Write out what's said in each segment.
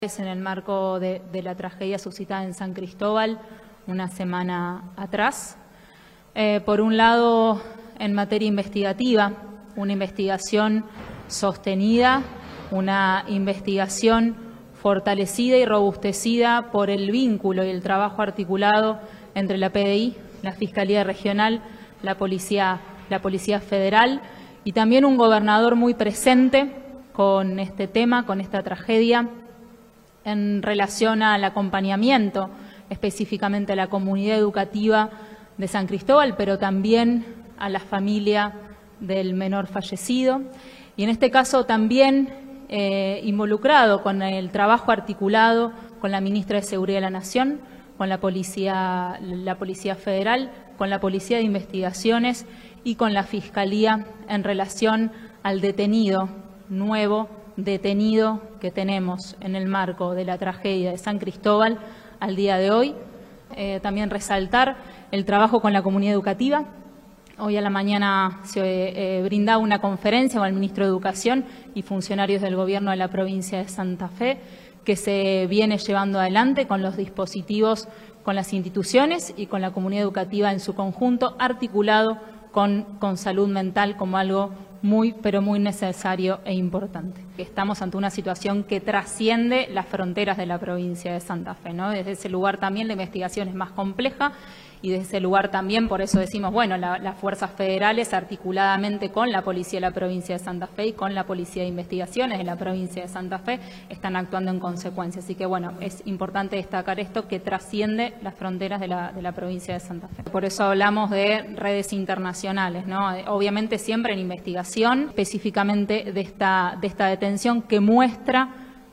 En el marco de la tragedia suscitada en San Cristóbal una semana atrás. Por un lado, en materia investigativa, una investigación sostenida, una investigación fortalecida y robustecida por el vínculo y el trabajo articulado entre la PDI, la Fiscalía Regional, la Policía Federal y también un gobernador muy presente con este tema, con esta tragedia, en relación al acompañamiento, específicamente a la comunidad educativa de San Cristóbal, pero también a la familia del menor fallecido. Y en este caso también involucrado con el trabajo articulado con la ministra de Seguridad de la Nación, con la Policía Federal, con la Policía de Investigaciones y con la Fiscalía en relación al detenido nuevo que tenemos en el marco de la tragedia de San Cristóbal al día de hoy. También resaltar el trabajo con la comunidad educativa. Hoy a la mañana se brindaba una conferencia con el ministro de Educación y funcionarios del Gobierno de la provincia de Santa Fe, que se viene llevando adelante con los dispositivos, con las instituciones y con la comunidad educativa en su conjunto, articulado con salud mental como algo muy, pero muy necesario e importante. Estamos ante una situación que trasciende las fronteras de la provincia de Santa Fe, ¿no? Desde ese lugar también la investigación es más compleja y desde ese lugar también, por eso decimos, bueno, las fuerzas federales articuladamente con la Policía de la provincia de Santa Fe y con la Policía de Investigaciones de la provincia de Santa Fe están actuando en consecuencia. Así que, bueno, es importante destacar esto que trasciende las fronteras de la provincia de Santa Fe. Por eso hablamos de redes internacionales, ¿no? Obviamente siempre en investigación, específicamente de esta detención que muestra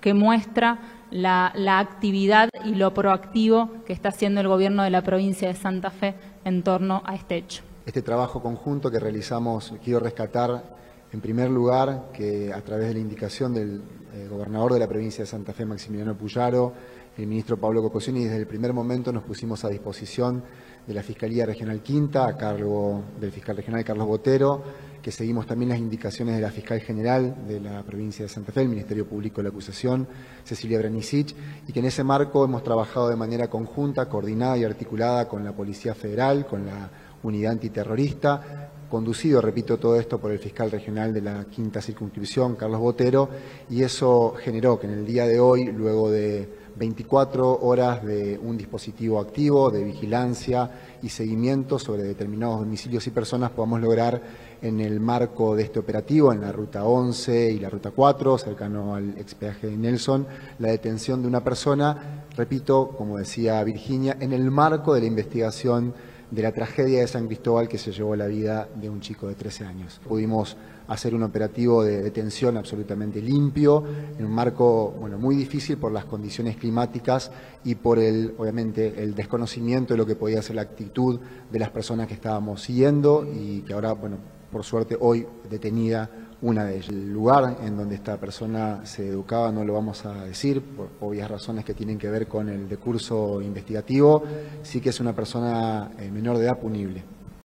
la actividad y lo proactivo que está haciendo el Gobierno de la provincia de Santa Fe en torno a este hecho. Este trabajo conjunto que realizamos, quiero rescatar en primer lugar que a través de la indicación del gobernador de la provincia de Santa Fe, Maximiliano Puyaro, el ministro Pablo Cocosini, desde el primer momento nos pusimos a disposición de la Fiscalía Regional Quinta, a cargo del fiscal regional Carlos Botero, que seguimos también las indicaciones de la fiscal general de la provincia de Santa Fe, el Ministerio Público de la Acusación, Cecilia Branicic, y que en ese marco hemos trabajado de manera conjunta, coordinada y articulada con la Policía Federal, con la Unidad Antiterrorista, conducido, repito, todo esto por el fiscal regional de la Quinta Circunscripción, Carlos Botero, y eso generó que en el día de hoy, luego de 24 horas de un dispositivo activo de vigilancia y seguimiento sobre determinados domicilios y personas, podamos lograr en el marco de este operativo, en la Ruta 11 y la Ruta 4, cercano al expeaje de Nelson, la detención de una persona, repito, como decía Virginia, en el marco de la investigación de la tragedia de San Cristóbal que se llevó la vida de un chico de 13 años. Pudimos hacer un operativo de detención absolutamente limpio, en un marco muy difícil por las condiciones climáticas y por obviamente el desconocimiento de lo que podía ser la actitud de las personas que estábamos siguiendo y que ahora, por suerte, hoy detenida una de ellas. El lugar en donde esta persona se educaba no lo vamos a decir, por obvias razones que tienen que ver con el decurso investigativo. Sí que es una persona menor de edad punible.